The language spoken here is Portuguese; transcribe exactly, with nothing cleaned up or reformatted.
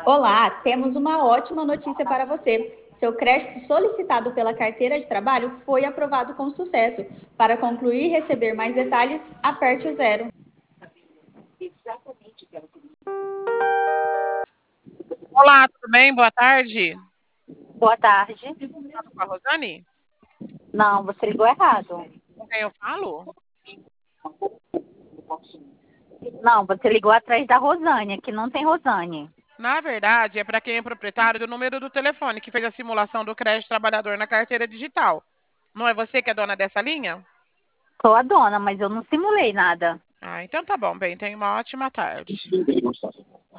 Olá, temos uma ótima notícia para você. Seu crédito solicitado pela carteira de trabalho foi aprovado com sucesso. Para concluir e receber mais detalhes, aperte o zero. Olá, tudo bem? Boa tarde. Boa tarde. Falo com a Rosane? Não, você ligou errado. Com quem eu falo? Não, você ligou atrás da Rosane, que não tem Rosane. Na verdade, é para quem é proprietário do número do telefone que fez a simulação do crédito trabalhador na carteira digital. Não é você que é dona dessa linha? Sou a dona, mas eu não simulei nada. Ah, então tá bom, bem. Tenha uma ótima tarde.